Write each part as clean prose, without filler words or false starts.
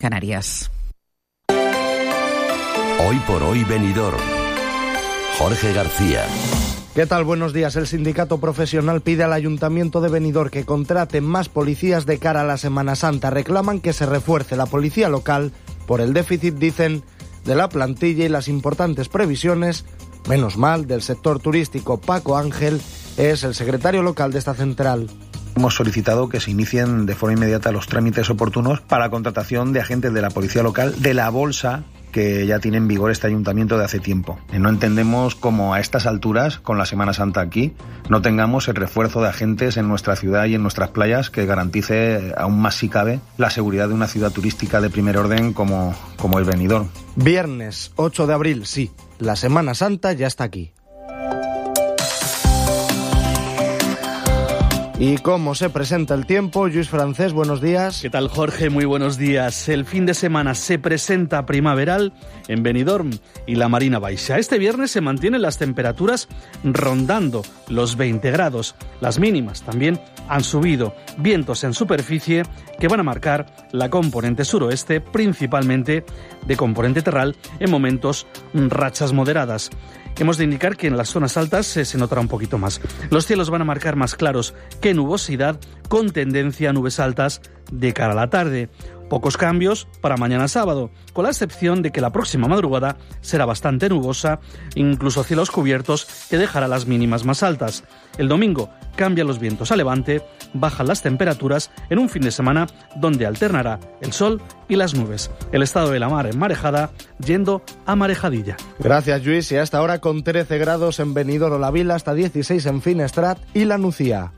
Canarias. Hoy por hoy Benidorm. Jorge García. ¿Qué tal? Buenos días. El sindicato profesional pide al Ayuntamiento de Benidorm que contrate más policías de cara a la Semana Santa. Reclaman que se refuerce la policía local por el déficit, dicen, de la plantilla y las importantes previsiones, menos mal, del sector turístico. Paco Ángel es el secretario local de esta central. Hemos solicitado que se inicien de forma inmediata los trámites oportunos para la contratación de agentes de la policía local de la bolsa que ya tiene en vigor este ayuntamiento de hace tiempo. No entendemos cómo a estas alturas, con la Semana Santa aquí, no tengamos el refuerzo de agentes en nuestra ciudad y en nuestras playas que garantice, aún más si cabe, la seguridad de una ciudad turística de primer orden como es Benidorm. Viernes 8 de abril, sí, la Semana Santa ya está aquí. ¿Y cómo se presenta el tiempo? Lluís Francés, buenos días. ¿Qué tal, Jorge? Muy buenos días. El fin de semana se presenta primaveral en Benidorm y la Marina Baixa. Este viernes se mantienen las temperaturas rondando los 20 grados. Las mínimas también han subido. Vientos en superficie que van a marcar la componente suroeste, principalmente de componente terral, en momentos rachas moderadas. Hemos de indicar que en las zonas altas se notará un poquito más. Los cielos van a marcar más claros que nubosidad, con tendencia a nubes altas de cara a la tarde. Pocos cambios para mañana sábado, con la excepción de que la próxima madrugada será bastante nubosa, incluso cielos cubiertos que dejará las mínimas más altas. El domingo cambian los vientos a levante, bajan las temperaturas en un fin de semana donde alternará el sol y las nubes. El estado de la mar en marejada, yendo a marejadilla. Gracias, Lluís. Y hasta ahora con 13 grados en Benidorm o la Vila, hasta 16 en Finestrat y La Nucía.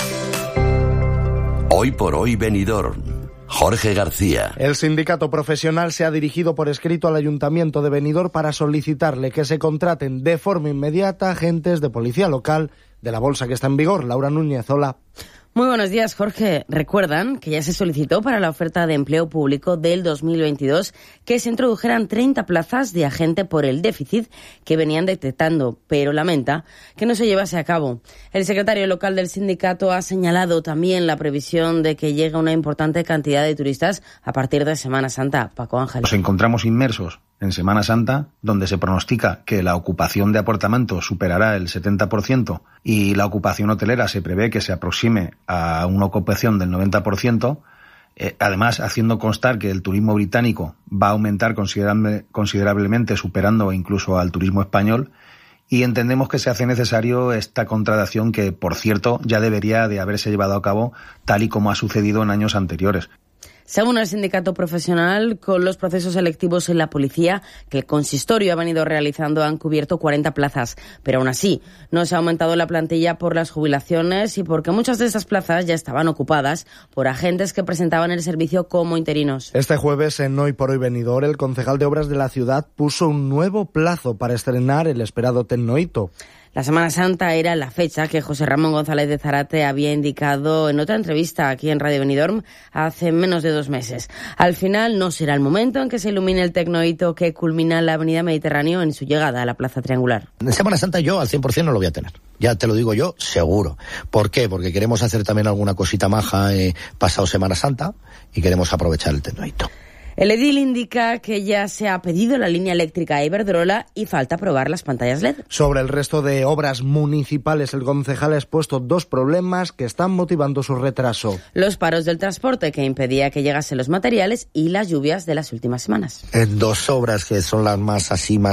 Hoy por hoy Benidorm. Jorge García. El sindicato profesional se ha dirigido por escrito al Ayuntamiento de Benidorm para solicitarle que se contraten de forma inmediata agentes de policía local de la bolsa que está en vigor. Laura Núñez, hola. Muy buenos días, Jorge. Recuerdan que ya se solicitó para la oferta de empleo público del 2022 que se introdujeran 30 plazas de agente por el déficit que venían detectando, pero lamenta que no se llevase a cabo. El secretario local del sindicato ha señalado también la previsión de que llegue una importante cantidad de turistas a partir de Semana Santa. Paco Ángel. Nos encontramos inmersos en Semana Santa, donde se pronostica que la ocupación de apartamentos superará el 70% y la ocupación hotelera se prevé que se aproxime a una ocupación del 90%, además haciendo constar que el turismo británico va a aumentar considerablemente, superando incluso al turismo español, y entendemos que se hace necesario esta contratación que, por cierto, ya debería de haberse llevado a cabo tal y como ha sucedido en años anteriores. Según el sindicato profesional, con los procesos selectivos en la policía que el consistorio ha venido realizando han cubierto 40 plazas, pero aún así no se ha aumentado la plantilla por las jubilaciones y porque muchas de estas plazas ya estaban ocupadas por agentes que presentaban el servicio como interinos. Este jueves en Hoy por Hoy Benidorm, el concejal de Obras de la ciudad puso un nuevo plazo para estrenar el esperado Tecnohito. La Semana Santa era la fecha que José Ramón González de Zárate había indicado en otra entrevista aquí en Radio Benidorm hace menos de 2 meses. Al final no será el momento en que se ilumine el Tecnohito que culmina la Avenida Mediterráneo en su llegada a la Plaza Triangular. En Semana Santa yo al 100% no lo voy a tener. Ya te lo digo yo, seguro. ¿Por qué? Porque queremos hacer también alguna cosita maja pasado Semana Santa y queremos aprovechar el Tecnohito. El edil indica que ya se ha pedido la línea eléctrica a Iberdrola y falta probar las pantallas LED. Sobre el resto de obras municipales, el concejal ha expuesto 2 problemas que están motivando su retraso. Los paros del transporte que impedía que llegasen los materiales y las lluvias de las últimas semanas. 2 obras que son las más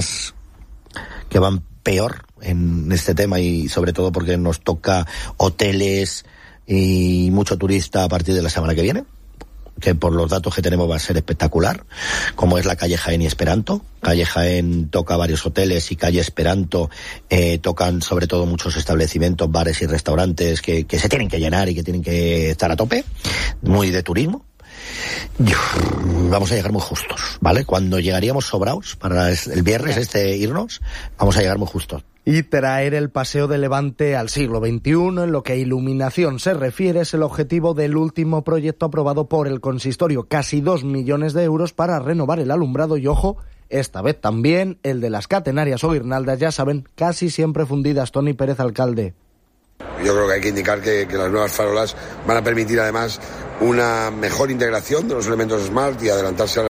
que van peor en este tema y sobre todo porque nos toca hoteles y mucho turista a partir de la semana que viene, que por los datos que tenemos va a ser espectacular, como es la calle Jaén y Esperanto. Calle Jaén toca varios hoteles y calle Esperanto tocan sobre todo muchos establecimientos, bares y restaurantes que se tienen que llenar y que tienen que estar a tope, muy de turismo. Vamos a llegar muy justos, ¿vale? Cuando llegaríamos sobrados para el viernes irnos, vamos a llegar muy justos. Y traer el Paseo de Levante al siglo XXI, en lo que a iluminación se refiere, es el objetivo del último proyecto aprobado por el consistorio. Casi 2 millones de euros para renovar el alumbrado y, ojo, esta vez también el de las catenarias o guirnaldas, ya saben, casi siempre fundidas. Tony Pérez, alcalde. Yo creo que hay que indicar que las nuevas farolas van a permitir además una mejor integración de los elementos Smart y adelantarse a